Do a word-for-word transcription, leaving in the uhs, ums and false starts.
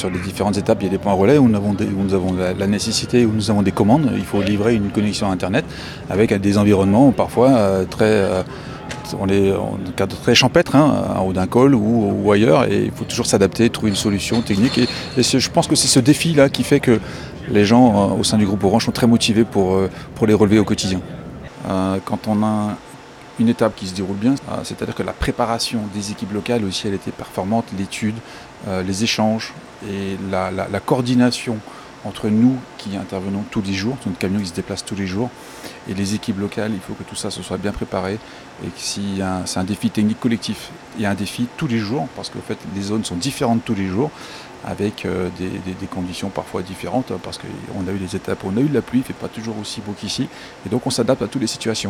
sur les différentes étapes, il y a des points relais où nous avons, des, où nous avons la, la nécessité, où nous avons des commandes. Il faut livrer une connexion Internet avec des environnements parfois euh, très, euh, on est en cadre très champêtre, hein, en haut d'un col ou, ou ailleurs, et il faut toujours s'adapter, trouver une solution technique. Et, et je pense que c'est ce défi-là qui fait que les gens euh, au sein du groupe Orange sont très motivés pour, euh, pour les relever au quotidien. Euh, quand on a une étape qui se déroule bien, euh, c'est-à-dire que la préparation des équipes locales aussi, elle était performante, l'étude, euh, les échanges et la, la, la coordination entre nous qui intervenons tous les jours, notre camion qui se déplace tous les jours, et les équipes locales, il faut que tout ça se soit bien préparé et que si c'est un défi technique collectif, il y a un défi tous les jours, parce que en fait, les zones sont différentes tous les jours, avec euh, des, des, des conditions parfois différentes, parce qu'on a eu des étapes où on a eu de la pluie, il ne fait pas toujours aussi beau qu'ici, et donc on s'adapte à toutes les situations.